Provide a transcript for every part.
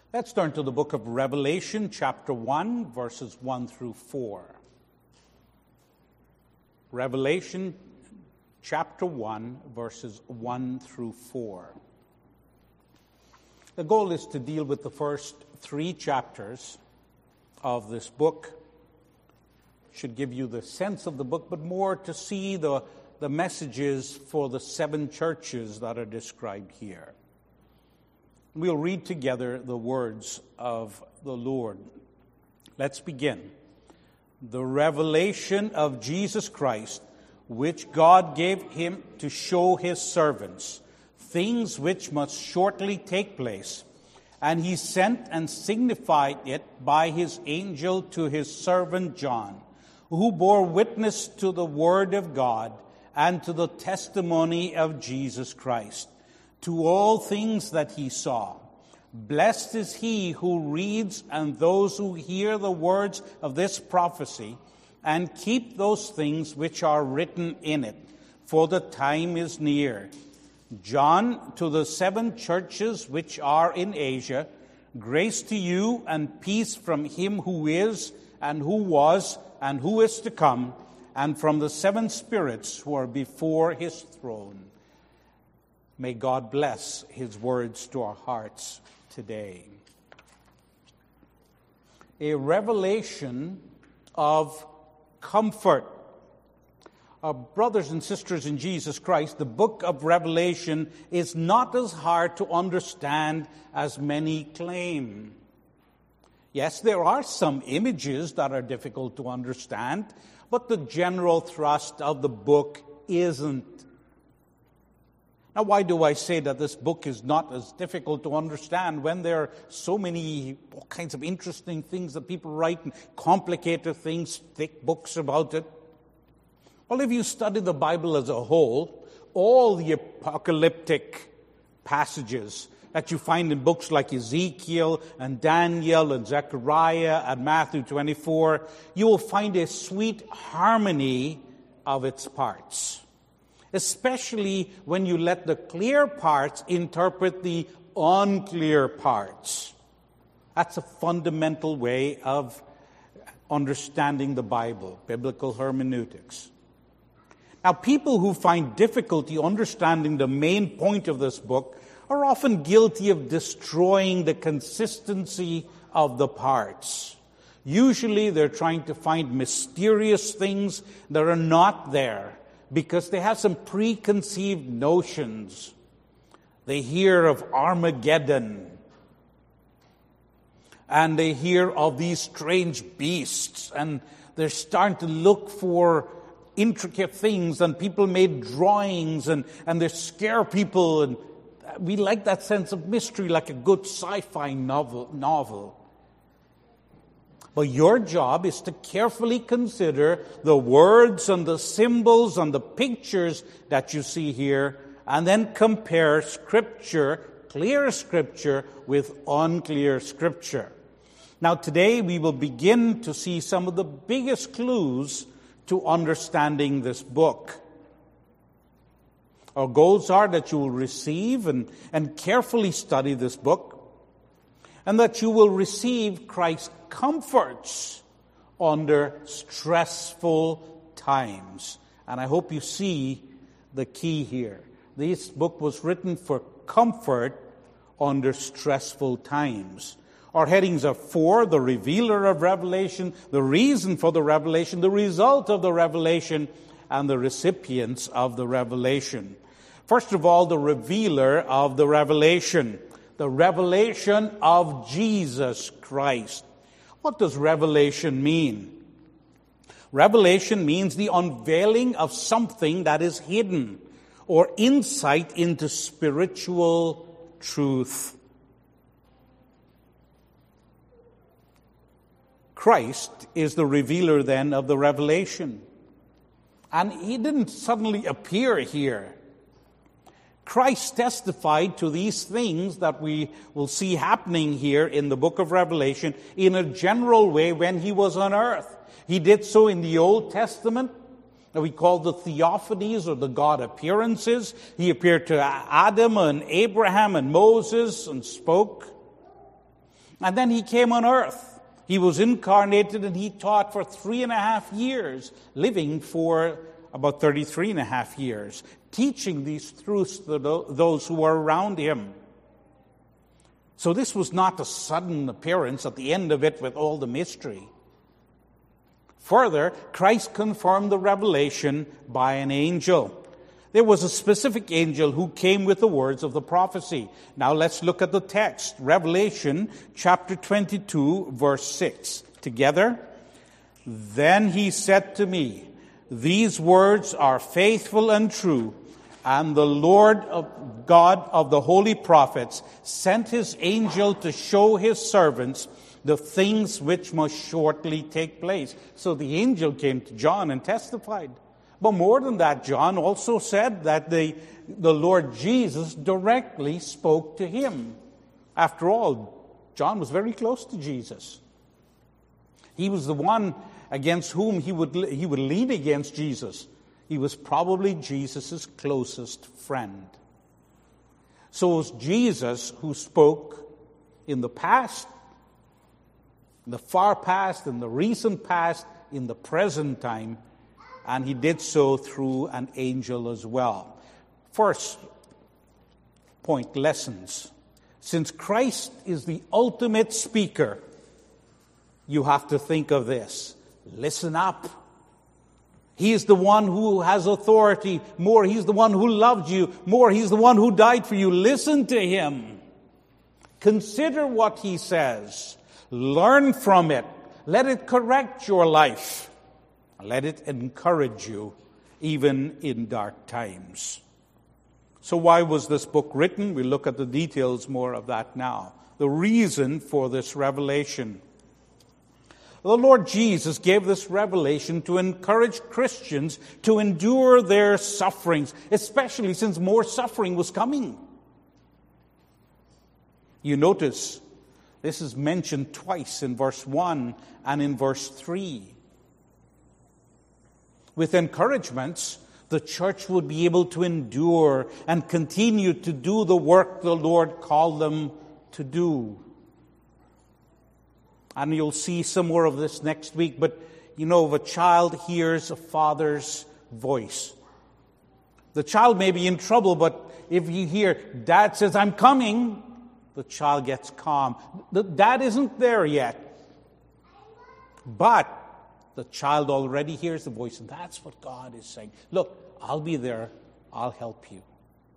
Let's turn to the book of Revelation, chapter 1, verses 1 through 4. Revelation, chapter 1, verses 1 through 4. The goal is to deal with the first 3 chapters of this book. Should give you the sense of the book, but more to see the messages for the 7 churches that are described here. We'll read together the words of the Lord. Let's begin. The revelation of Jesus Christ, which God gave him to show his servants, things which must shortly take place. And he sent and signified it by his angel to his servant John, who bore witness to the word of God and to the testimony of Jesus Christ, to all things that he saw. Blessed is he who reads and those who hear the words of this prophecy and keep those things which are written in it, for the time is near. John, to the 7 churches which are in Asia, grace to you and peace from him who is and who was and who is to come, and from the 7 spirits who are before his throne. May God bless his words to our hearts today. A revelation of comfort. Our brothers and sisters in Jesus Christ, the book of Revelation is not as hard to understand as many claim. Yes, there are some images that are difficult to understand, but the general thrust of the book isn't. Now, why do I say that this book is not as difficult to understand when there are so many all kinds of interesting things that people write and complicated things, thick books about it? Well, if you study the Bible as a whole, all the apocalyptic passages that you find in books like Ezekiel and Daniel and Zechariah and Matthew 24, you will find a sweet harmony of its parts, especially when you let the clear parts interpret the unclear parts. That's a fundamental way of understanding the Bible, biblical hermeneutics. Now, people who find difficulty understanding the main point of this book are often guilty of destroying the consistency of the parts. Usually, they're trying to find mysterious things that are not there because they have some preconceived notions. They hear of Armageddon, and they hear of these strange beasts, and they're starting to look for intricate things, and people made drawings, and they scare people, and we like that sense of mystery, like a good sci-fi novel. But your job is to carefully consider the words and the symbols and the pictures that you see here, and then compare Scripture, clear Scripture, with unclear Scripture. Now today we will begin to see some of the biggest clues to understanding this book. Our goals are that you will receive and carefully study this book, and that you will receive Christ's comforts under stressful times. And I hope you see the key here. This book was written for comfort under stressful times. Our headings are 4, the revealer of revelation, the reason for the revelation, the result of the revelation, and the recipients of the revelation. First of all, the revealer of the revelation of Jesus Christ. What does revelation mean? Revelation means the unveiling of something that is hidden, or insight into spiritual truth. Christ is the revealer then of the revelation. And he didn't suddenly appear here. Christ testified to these things that we will see happening here in the book of Revelation in a general way when he was on earth. He did so in the Old Testament, that we call the theophanies or the God appearances. He appeared to Adam and Abraham and Moses and spoke. And then he came on earth. He was incarnated and he taught for 3.5 years, living for about 33.5 years, teaching these truths to those who were around him. So this was not a sudden appearance at the end of it with all the mystery. Further, Christ confirmed the revelation by an angel. There was a specific angel who came with the words of the prophecy. Now let's look at the text. Revelation chapter 22, verse 6. Together. Then he said to me, these words are faithful and true, and the Lord of God of the holy prophets sent his angel to show his servants the things which must shortly take place. So the angel came to John and testified. But more than that, John also said that the Lord Jesus directly spoke to him. After all, John was very close to Jesus. He was the one against whom he would lean against Jesus. He was probably Jesus' closest friend. So it was Jesus who spoke in the past, in the far past, in the recent past, in the present time, and he did so through an angel as well. First point, lessons. Since Christ is the ultimate speaker, you have to think of this. Listen up. He is the one who has authority. More, he's the one who loved you. More, he's the one who died for you. Listen to him. Consider what he says. Learn from it. Let it correct your life. Let it encourage you, even in dark times. So why was this book written? We'll look at the details more of that now. The reason for this revelation. The Lord Jesus gave this revelation to encourage Christians to endure their sufferings, especially since more suffering was coming. You notice this is mentioned twice in verse 1 and in verse 3. With encouragements, the church would be able to endure and continue to do the work the Lord called them to do. And you'll see some more of this next week. But, if a child hears a father's voice, the child may be in trouble, but if you hear, Dad says, I'm coming, the child gets calm. The dad isn't there yet. But the child already hears the voice, and that's what God is saying. Look, I'll be there. I'll help you.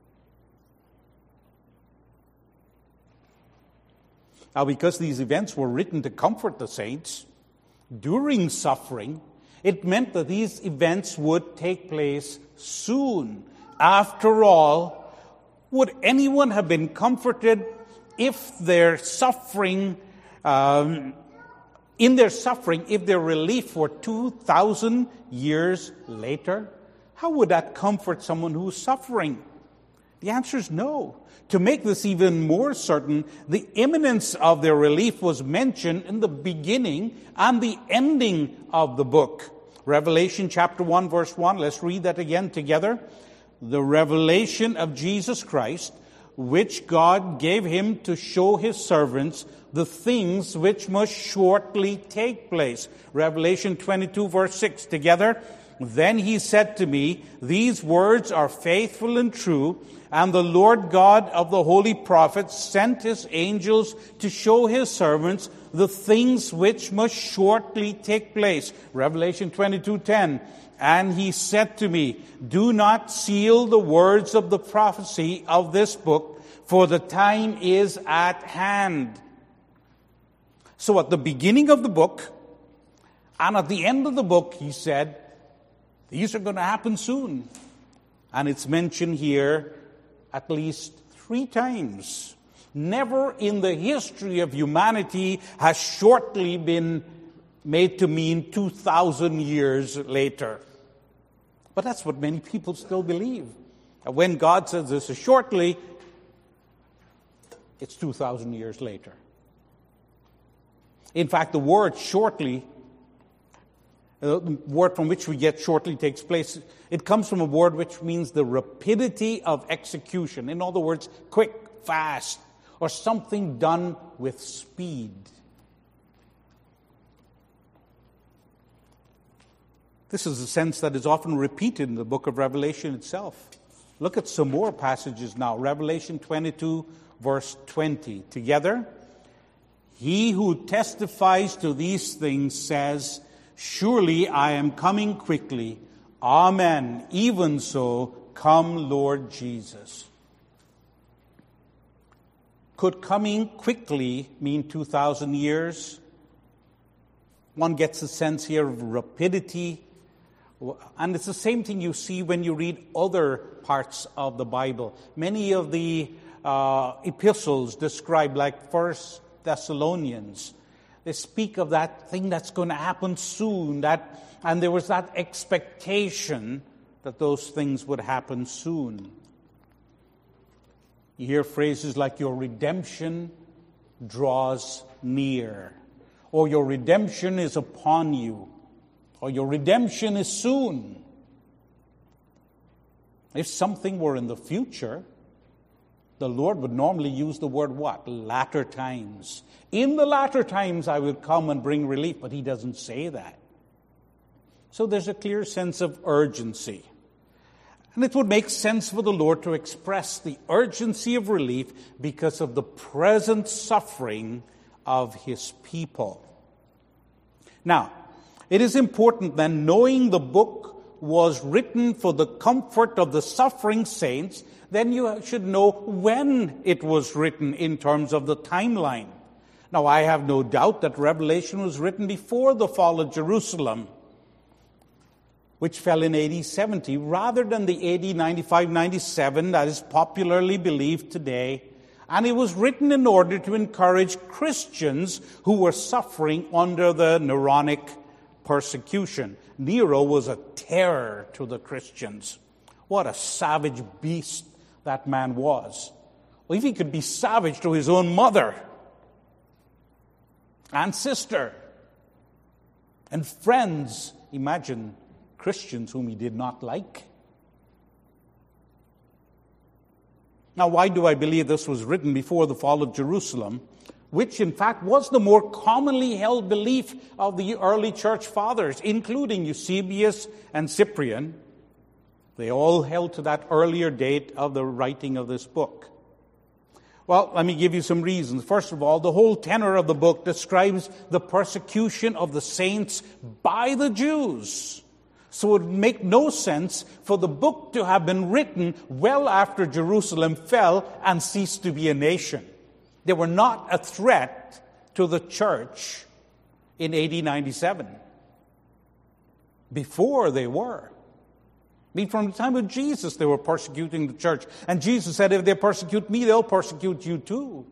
Now, because these events were written to comfort the saints during suffering, it meant that these events would take place soon. After all, would anyone have been comforted if their suffering, if their relief were 2,000 years later? How would that comfort someone who's suffering? The answer is no. To make this even more certain, the imminence of their relief was mentioned in the beginning and the ending of the book. Revelation chapter 1, verse 1. Let's read that again together. The revelation of Jesus Christ, which God gave him to show his servants the things which must shortly take place. Revelation 22, verse 6. Together. Then he said to me, these words are faithful and true, and the Lord God of the holy prophets sent his angels to show his servants the things which must shortly take place. Revelation 22:10. And he said to me, do not seal the words of the prophecy of this book, for the time is at hand. So at the beginning of the book, and at the end of the book, he said, these are going to happen soon. And it's mentioned here at least 3 times. Never in the history of humanity has shortly been made to mean 2,000 years later. But that's what many people still believe. When God says this is shortly, it's 2,000 years later. In fact, the word shortly, the word from which we get shortly takes place, it comes from a word which means the rapidity of execution. In other words, quick, fast, or something done with speed. This is a sense that is often repeated in the book of Revelation itself. Look at some more passages now. Revelation 22, verse 20. Together, he who testifies to these things says, surely I am coming quickly. Amen. Even so, come, Lord Jesus. Could coming quickly mean 2,000 years? One gets a sense here of rapidity. And it's the same thing you see when you read other parts of the Bible. Many of the epistles describe, like 1 Thessalonians, they speak of that thing that's going to happen soon, and there was that expectation that those things would happen soon. You hear phrases like, your redemption draws near, or your redemption is upon you, or your redemption is soon. If something were in the future, the Lord would normally use the word what? Latter times. In the latter times I will come and bring relief, but he doesn't say that. So there's a clear sense of urgency. And it would make sense for the Lord to express the urgency of relief because of the present suffering of his people. Now, it is important then, knowing the book was written for the comfort of the suffering saints, then you should know when it was written in terms of the timeline. Now, I have no doubt that Revelation was written before the fall of Jerusalem, which fell in AD 70, rather than the AD 95-97 that is popularly believed today. And it was written in order to encourage Christians who were suffering under the Neronic persecution. Nero was a terror to the Christians. What a savage beast that man was. Well, if he could be savage to his own mother and sister and friends, imagine Christians whom he did not like. Now, why do I believe this was written before the fall of Jerusalem, which in fact was the more commonly held belief of the early church fathers, including Eusebius and Cyprian? They all held to that earlier date of the writing of this book. Well, let me give you some reasons. First of all, the whole tenor of the book describes the persecution of the saints by the Jews. So it would make no sense for the book to have been written well after Jerusalem fell and ceased to be a nation. They were not a threat to the church in AD 97. Before they were. I mean, from the time of Jesus, they were persecuting the church. And Jesus said, if they persecute me, they'll persecute you too.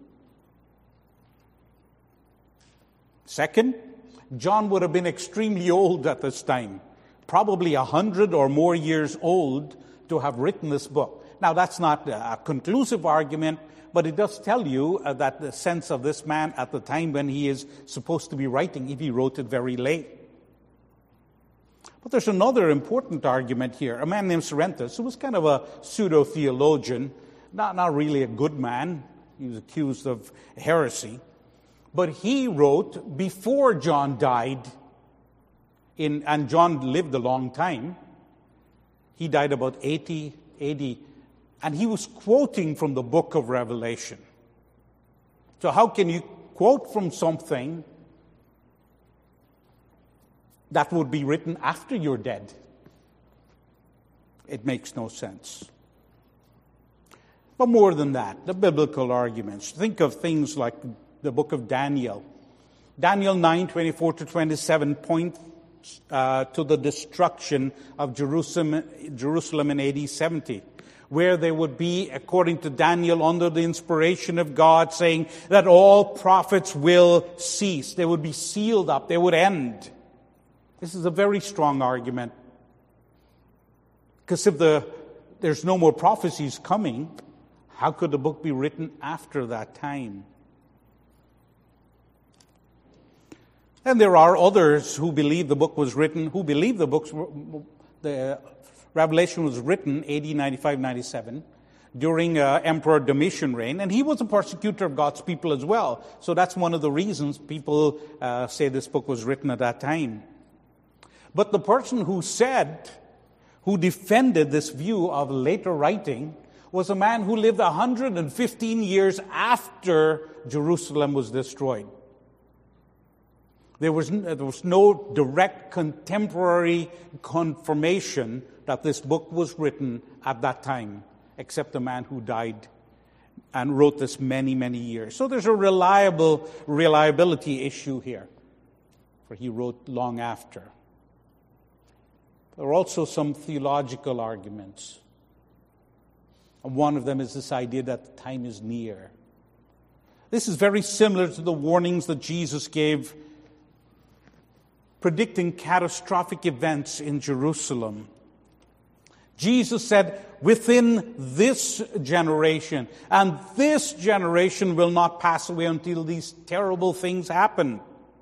Second, John would have been extremely old at this time. Probably 100 or more years old to have written this book. Now, that's not a conclusive argument, but it does tell you that the sense of this man at the time when he is supposed to be writing, if he wrote it very late. But there's another important argument here. A man named Cerinthus, who was kind of a pseudo-theologian, not really a good man. He was accused of heresy. But he wrote before John died, and John lived a long time. He died about 80 AD. And he was quoting from the book of Revelation. So how can you quote from something that would be written after you're dead? It makes no sense. But more than that, the biblical arguments. Think of things like the book of Daniel. Daniel 9:24-27 point to the destruction of Jerusalem in AD 70, where they would be, according to Daniel, under the inspiration of God, saying that all prophets will cease. They would be sealed up. They would end. This is a very strong argument. Because if there's no more prophecies coming, how could the book be written after that time? And there are others who believe the Revelation was written AD 95-97 during Emperor Domitian reign, and he was a persecutor of God's people as well. So that's one of the reasons people say this book was written at that time. But the person who defended this view of later writing was a man who lived 115 years after Jerusalem was destroyed. There was no direct contemporary confirmation that this book was written at that time, except a man who died and wrote this many, many years. So there's a reliability issue here, for he wrote long after. There are also some theological arguments. And one of them is this idea that the time is near. This is very similar to the warnings that Jesus gave predicting catastrophic events in Jerusalem. Jesus said, within this generation, and this generation will not pass away until these terrible things happen.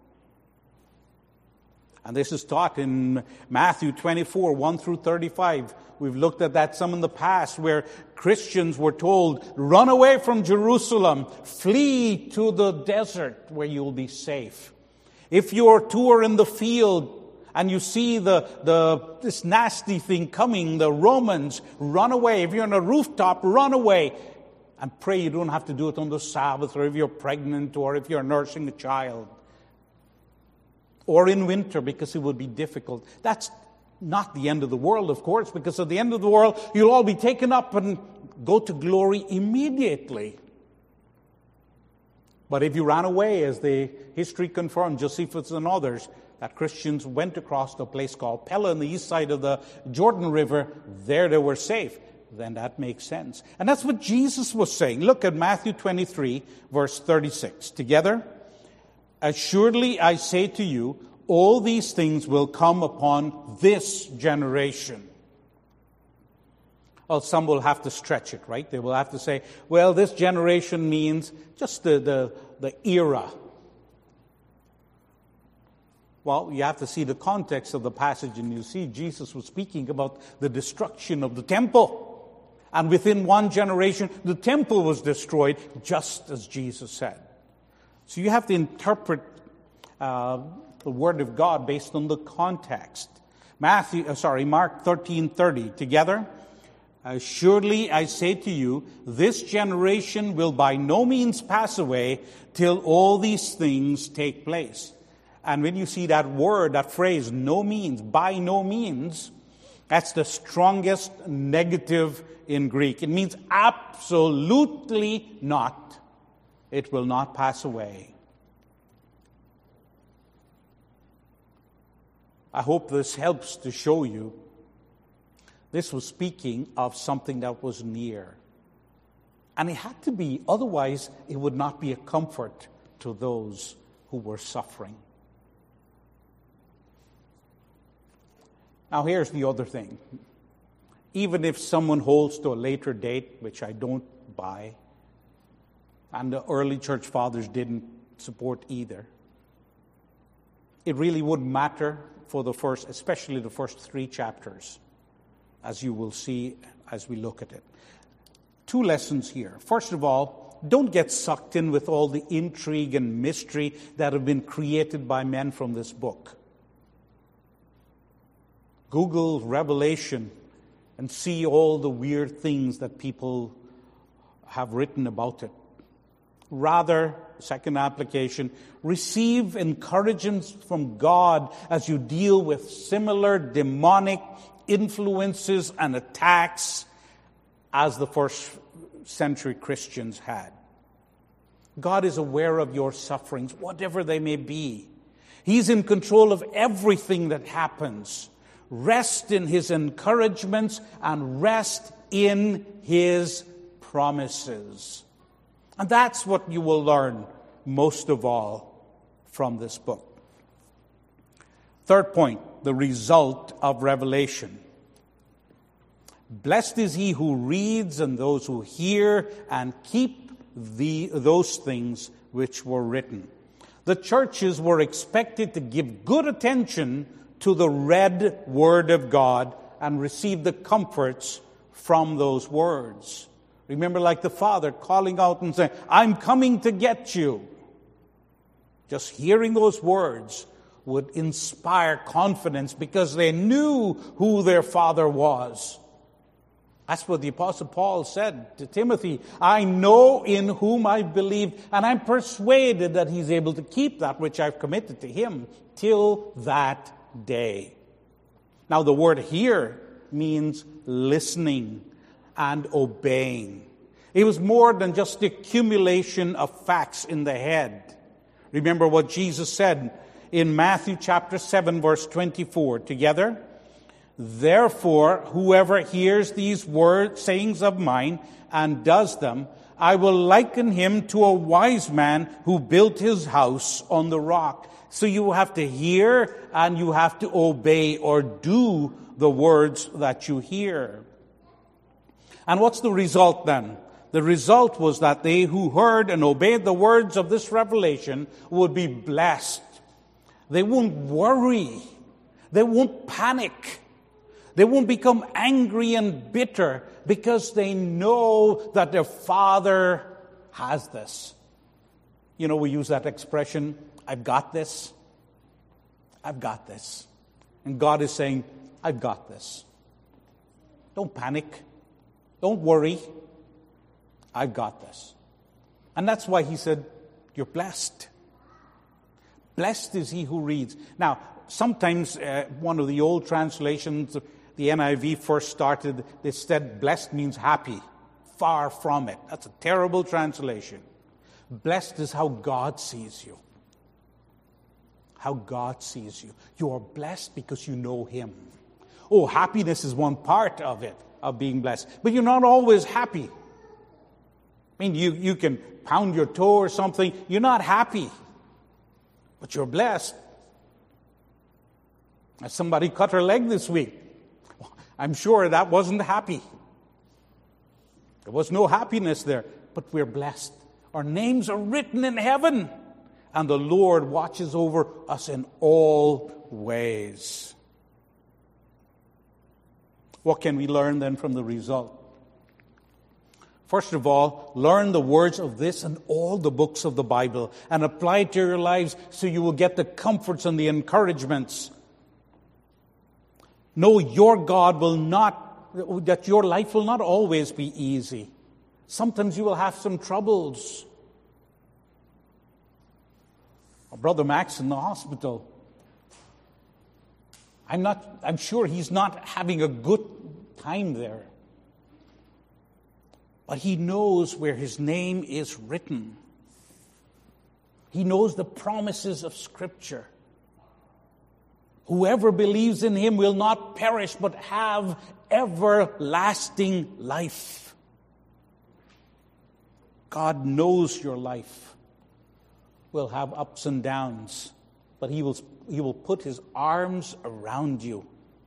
And this is taught in Matthew 24, 1 through 35. We've looked at that some in the past, where Christians were told, run away from Jerusalem, flee to the desert where you'll be safe. If you're two are in the field and you see this nasty thing coming, the Romans, run away. If you're on a rooftop, run away. And pray you don't have to do it on the Sabbath, or if you're pregnant, or if you're nursing a child. Or in winter, because it would be difficult. That's not the end of the world, of course, because at the end of the world, you'll all be taken up and go to glory immediately. But if you ran away, as the history confirmed, Josephus and others, that Christians went across to a place called Pella on the east side of the Jordan River, there they were safe, then that makes sense. And that's what Jesus was saying. Look at Matthew 23, verse 36. Together, assuredly I say to you, all these things will come upon this generation. Well, some will have to stretch it, right? They will have to say, well, this generation means just the era. Well, you have to see the context of the passage, and you see Jesus was speaking about the destruction of the temple. And within one generation, the temple was destroyed, just as Jesus said. So you have to interpret the Word of God based on the context. Mark 13:30. Together, surely I say to you, this generation will by no means pass away till all these things take place. And when you see that word, that phrase, no means, by no means, that's the strongest negative in Greek. It means absolutely not. It will not pass away. I hope this helps to show you this was speaking of something that was near. And it had to be, otherwise it would not be a comfort to those who were suffering. Now here's the other thing. Even if someone holds to a later date, which I don't buy, and the early church fathers didn't support either, it really wouldn't matter for especially the first 3 chapters, as you will see as we look at it. 2 lessons here. First of all, don't get sucked in with all the intrigue and mystery that have been created by men from this book. Google Revelation and see all the weird things that people have written about it. Rather, second application, receive encouragement from God as you deal with similar demonic influences and attacks as the first century Christians had. God is aware of your sufferings, whatever they may be. He's in control of everything that happens. Rest in His encouragements and rest in His promises. And that's what you will learn most of all from this book. Third point, the result of revelation. Blessed is he who reads and those who hear and keep those things which were written. The churches were expected to give good attention to the read Word of God and receive the comforts from those words. Remember, like the Father calling out and saying, I'm coming to get you. Just hearing those words would inspire confidence because they knew who their Father was. That's what the Apostle Paul said to Timothy. I know in whom I believe, and I'm persuaded that he's able to keep that which I've committed to him till that day. Now, the word here means listening and obeying. It was more than just the accumulation of facts in the head. Remember what Jesus said in Matthew chapter 7, verse 24. Together, therefore, whoever hears these sayings of mine and does them, I will liken him to a wise man who built his house on the rock. So you have to hear and you have to obey or do the words that you hear. And what's the result then? The result was that they who heard and obeyed the words of this revelation would be blessed. They won't worry. They won't panic. They won't become angry and bitter because they know that their Father has this. You know, we use that expression, I've got this. I've got this. And God is saying, I've got this. Don't panic. Don't worry. I've got this. And that's why he said, you're blessed. Blessed is he who reads. Now, sometimes one of the old translations, the NIV first started, they said blessed means happy. Far from it. That's a terrible translation. Blessed is how God sees you. How God sees you. You are blessed because you know him. Oh, happiness is one part of it, of being blessed. But you're not always happy. I mean, you can pound your toe or something. You're not happy. But you're blessed. Somebody cut her leg this week. I'm sure that wasn't happy. There was no happiness there. But we're blessed. Our names are written in heaven. And the Lord watches over us in all ways. What can we learn then from the result? First of all, learn the words of this and all the books of the Bible and apply it to your lives so you will get the comforts and the encouragements. Know your God that your life will not always be easy. Sometimes you will have some troubles. Brother Max in the hospital. I'm sure he's not having a good time there. But he knows where his name is written. He knows the promises of Scripture. Whoever believes in him will not perish but have everlasting life. God knows your life will have ups and downs, but he will put his arms around you.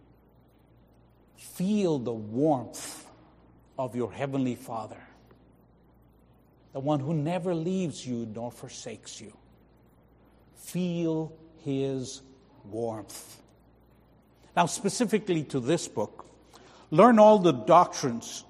Feel the warmth of your heavenly Father, the one who never leaves you nor forsakes you. Feel his warmth. Now, specifically to this book, learn all the doctrines,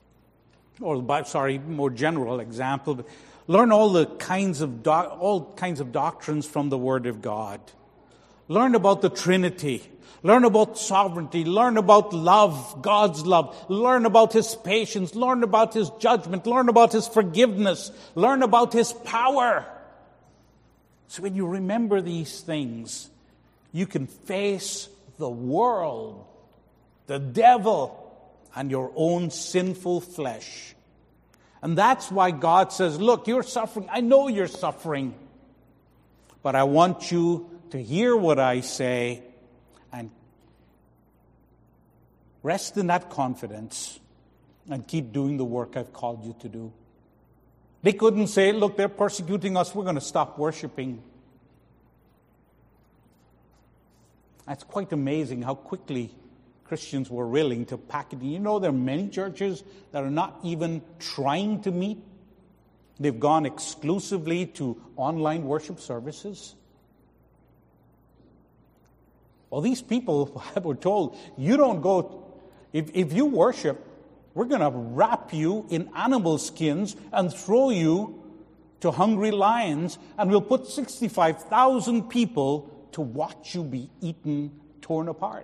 more general example. Learn all kinds of doctrines from the Word of God. Learn about the Trinity. Learn about sovereignty. Learn about love, God's love. Learn about his patience. Learn about his judgment. Learn about his forgiveness. Learn about his power. So when you remember these things, you can face the world, the devil, and your own sinful flesh. And that's why God says, look, you're suffering. I know you're suffering. But I want you to hear what I say and rest in that confidence and keep doing the work I've called you to do. They couldn't say, look, they're persecuting us. We're going to stop worshiping. It's quite amazing how quickly Christians were willing to pack it. You know, there are many churches that are not even trying to meet. They've gone exclusively to online worship services. Well, these people were told, you don't go, if you worship, We're going to wrap you in animal skins and throw you to hungry lions, and we'll put 65,000 people to watch you be eaten, torn apart.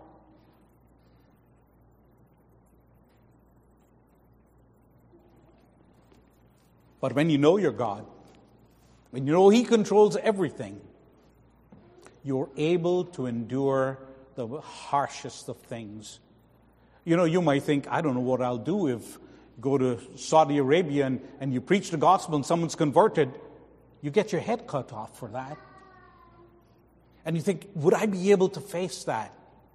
But when you know your God, when you know He controls everything, you're able to endure the harshest of things. You might think, I don't know what I'll do if you go to Saudi Arabia and you preach the gospel and someone's converted. You get your head cut off for that. And you think, would I be able to face that?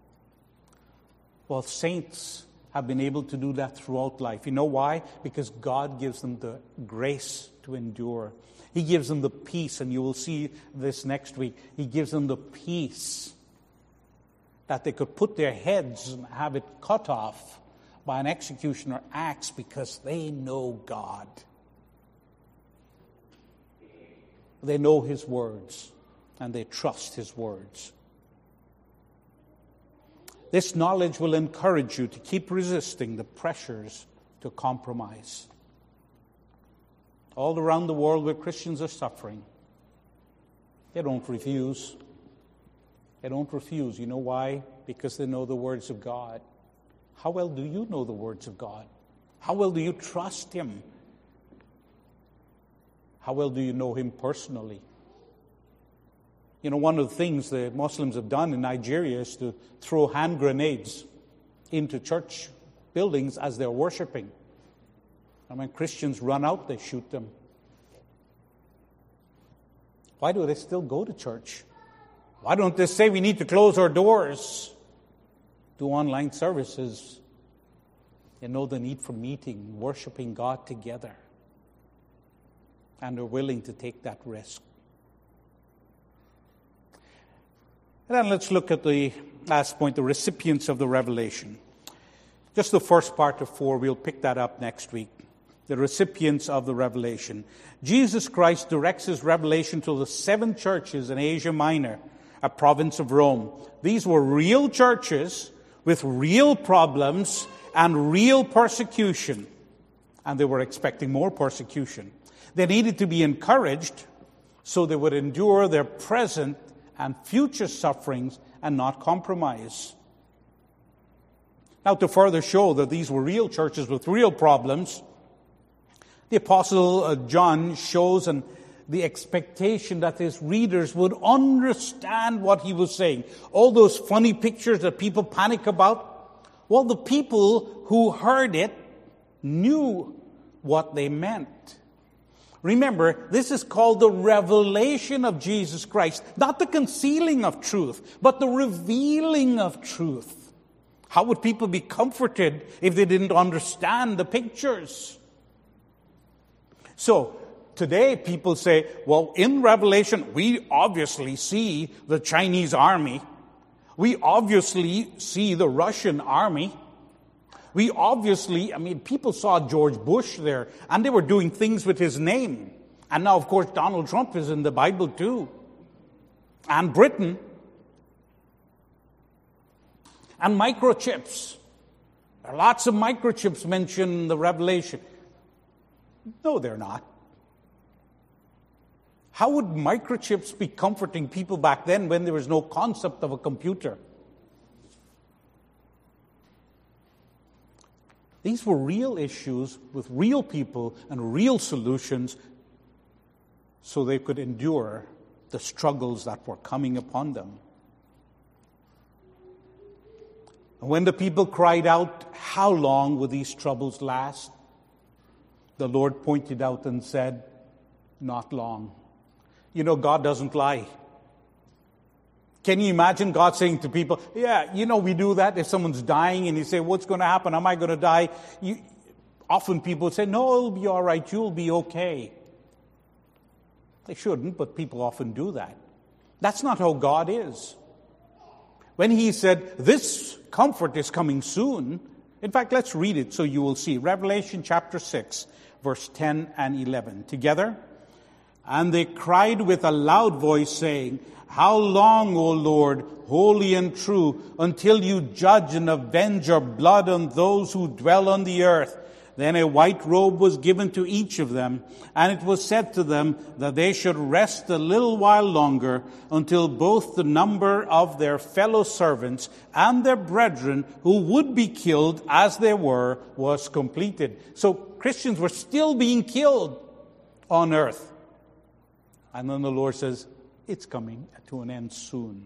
Well, saints have been able to do that throughout life. You know why? Because God gives them the grace to endure. He gives them the peace, and you will see this next week. He gives them the peace that they could put their heads and have it cut off by an executioner axe because they know God. They know His words, and they trust His words. This knowledge will encourage you to keep resisting the pressures to compromise. All around the world where Christians are suffering, they don't refuse. They don't refuse. You know why? Because they know the words of God. How well do you know the words of God? How well do you trust Him? How well do you know Him personally? One of the things the Muslims have done in Nigeria is to throw hand grenades into church buildings as they're worshiping. And when Christians run out, they shoot them. Why do they still go to church? Why don't they say we need to close our doors, do online services? They know the need for meeting, worshiping God together. And they're willing to take that risk. And then let's look at the last point, the recipients of the revelation. Just the first part of 4, we'll pick that up next week. The recipients of the revelation. Jesus Christ directs His revelation to the 7 churches in Asia Minor, a province of Rome. These were real churches with real problems and real persecution. And they were expecting more persecution. They needed to be encouraged so they would endure their present and future sufferings and not compromise. Now, to further show that these were real churches with real problems, the Apostle John shows the expectation that his readers would understand what he was saying. All those funny pictures that people panic about, well, the people who heard it knew what they meant. Remember, this is called the revelation of Jesus Christ, not the concealing of truth, but the revealing of truth. How would people be comforted if they didn't understand the pictures? So, today people say, well, in Revelation, we obviously see the Chinese army. We obviously see the Russian army. We obviously, people saw George Bush there, and they were doing things with his name. And now, of course, Donald Trump is in the Bible too. And Britain. And microchips. There are lots of microchips mentioned in the Revelation. No, they're not. How would microchips be comforting people back then when there was no concept of a computer? These were real issues with real people and real solutions so they could endure the struggles that were coming upon them. And when the people cried out, how long will these troubles last? The Lord pointed out and said, not long. God doesn't lie. Can you imagine God saying to people, we do that if someone's dying and you say, what's going to happen? Am I going to die? Often people say, no, it'll be all right. You'll be okay. They shouldn't, but people often do that. That's not how God is. When He said, this comfort is coming soon, in fact, let's read it so you will see. Revelation chapter 6, verse 10 and 11. Together. And they cried with a loud voice, saying, how long, O Lord, holy and true, until you judge and avenge your blood on those who dwell on the earth? Then a white robe was given to each of them, and it was said to them that they should rest a little while longer until both the number of their fellow servants and their brethren who would be killed as they were was completed. So Christians were still being killed on earth. And then the Lord says, it's coming to an end soon.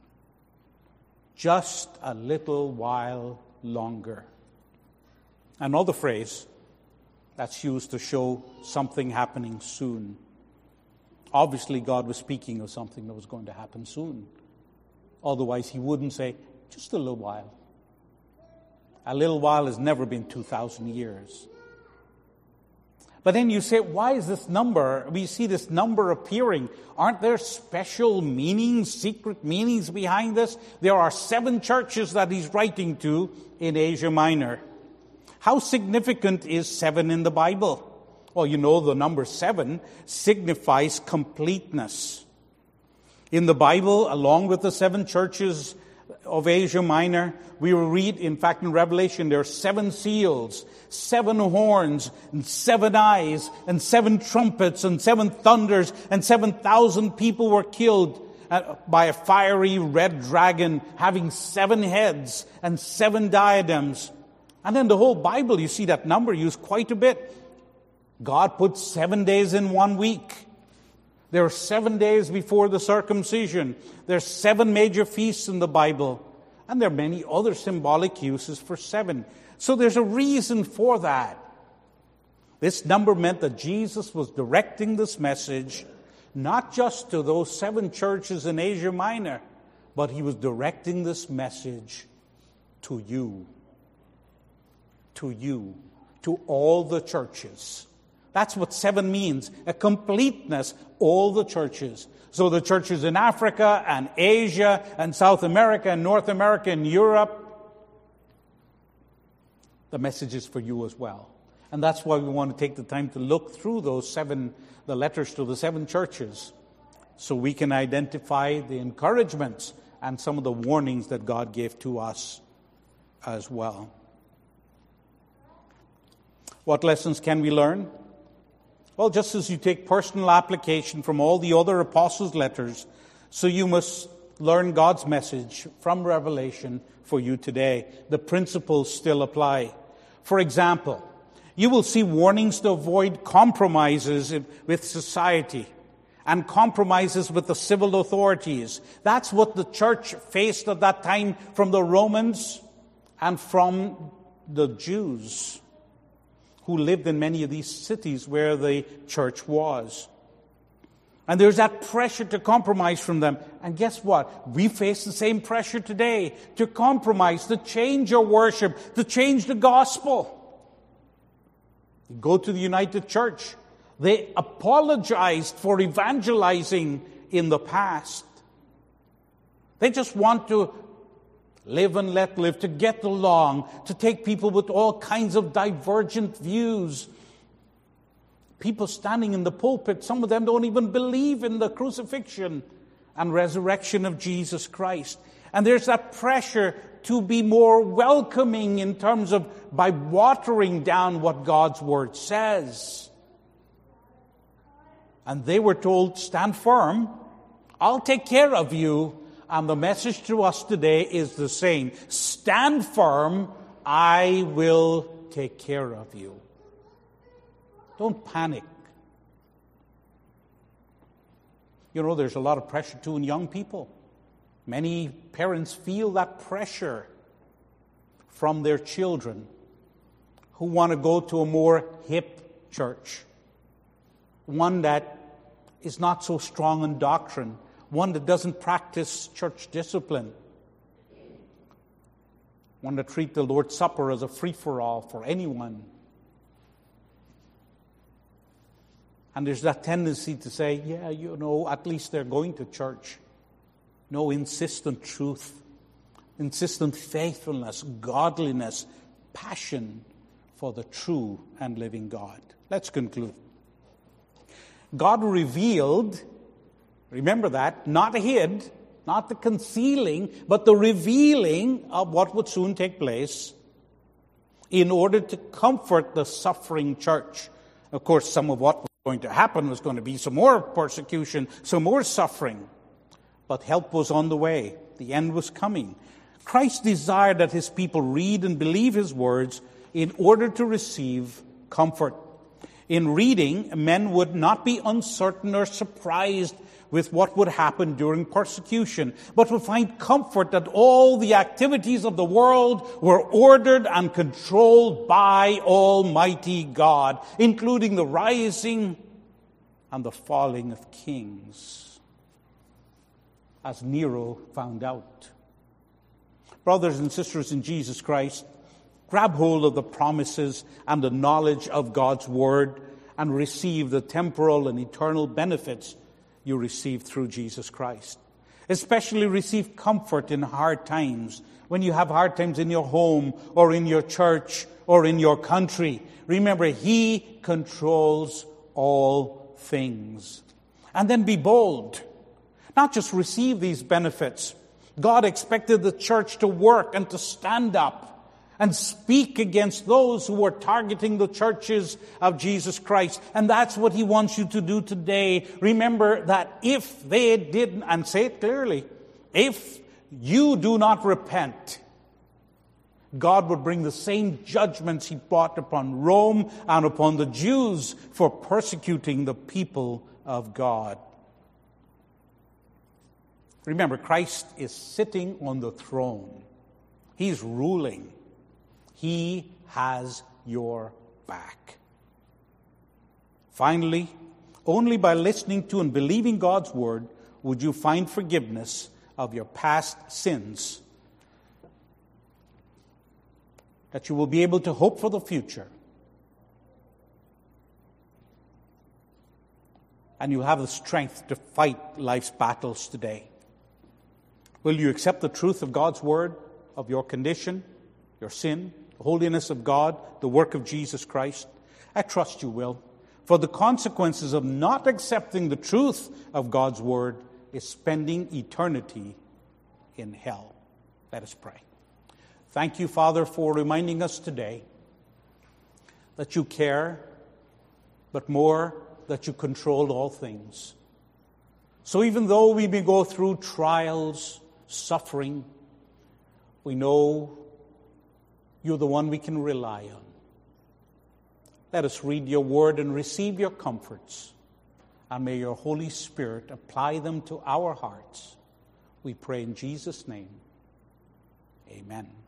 Just a little while longer. Another phrase that's used to show something happening soon. Obviously, God was speaking of something that was going to happen soon. Otherwise, he wouldn't say, just a little while. A little while has never been 2,000 years. But then you say, why is this number? We see this number appearing. Aren't there special meanings, secret meanings behind this? There are 7 churches that he's writing to in Asia Minor. How significant is 7 in the Bible? Well, you know the number 7 signifies completeness. In the Bible, along with the 7 churches of Asia Minor, we will read, in fact, in Revelation, there are 7 seals, 7 horns, and 7 eyes, and 7 trumpets, and 7 thunders, and 7,000 people were killed by a fiery red dragon having 7 heads and 7 diadems. And in the whole Bible, you see that number used quite a bit. God put 7 days in 1 week. There are 7 days before the circumcision. There's 7 major feasts in the Bible. And there are many other symbolic uses for 7. So there's a reason for that. This number meant that Jesus was directing this message not just to those 7 churches in Asia Minor, but he was directing this message to you. To you. To all the churches. That's what 7 means. A completeness, all the churches. So the churches in Africa and Asia and South America and North America and Europe, the message is for you as well. And that's why we want to take the time to look through those 7, the letters to the 7 churches, so we can identify the encouragements and some of the warnings that God gave to us as well. What lessons can we learn? Well, just as you take personal application from all the other apostles' letters, so you must learn God's message from Revelation for you today. The principles still apply. For example, you will see warnings to avoid compromises with society and compromises with the civil authorities. That's what the church faced at that time from the Romans and from the Jews who lived in many of these cities where the church was. And there's that pressure to compromise from them. And guess what? We face the same pressure today to compromise, to change our worship, to change the gospel. You go to the United Church. They apologized for evangelizing in the past. They just want to live and let live, to get along, to take people with all kinds of divergent views. People standing in the pulpit, some of them don't even believe in the crucifixion and resurrection of Jesus Christ. And there's that pressure to be more welcoming in terms of by watering down what God's Word says. And they were told, stand firm, I'll take care of you. And the message to us today is the same. Stand firm, I will take care of you. Don't panic. You know, there's a lot of pressure too in young people. Many parents feel that pressure from their children who want to go to a more hip church. One that is not so strong in doctrine. One that doesn't practice church discipline. One that treats the Lord's Supper as a free-for-all for anyone. And there's that tendency to say, yeah, you know, at least they're going to church. No, insistent truth, insistent faithfulness, godliness, passion for the true and living God. Let's conclude. God revealed, remember that, not hid, not the concealing, but the revealing of what would soon take place. in order to comfort the suffering church. Of course, some of what was going to happen was going to be some more persecution, some more suffering. But help was on the way. The end was coming. Christ desired that his people read and believe his words in order to receive comfort. In reading, men would not be uncertain or surprised with what would happen during persecution, but would find comfort that all the activities of the world were ordered and controlled by Almighty God, including the rising and the falling of kings, as Nero found out. Brothers and sisters in Jesus Christ, grab hold of the promises and the knowledge of God's Word and receive the temporal and eternal benefits you receive through Jesus Christ. Especially receive comfort in hard times. When you have hard times in your home or in your church or in your country, remember, he controls all things. And then be bold. Not just receive these benefits. God expected the church to work and to stand up and speak against those who are targeting the churches of Jesus Christ. And that's what he wants you to do today. Remember that if they didn't, and say it clearly, if you do not repent, God would bring the same judgments he brought upon Rome and upon the Jews for persecuting the people of God. Remember, Christ is sitting on the throne. He's ruling. He has your back. Finally, only by listening to and believing God's word would you find forgiveness of your past sins, that you will be able to hope for the future, and you have the strength to fight life's battles today. Will you accept the truth of God's word, of your condition, your sin, the holiness of God, the work of Jesus Christ? I trust you will. For the consequences of not accepting the truth of God's word is spending eternity in hell. Let us pray. Thank you, Father, for reminding us today that you care, but more, that you control all things. So even though we may go through trials, suffering, we know you're the one we can rely on. Let us read your word and receive your comforts. And may your Holy Spirit apply them to our hearts. We pray in Jesus' name. Amen.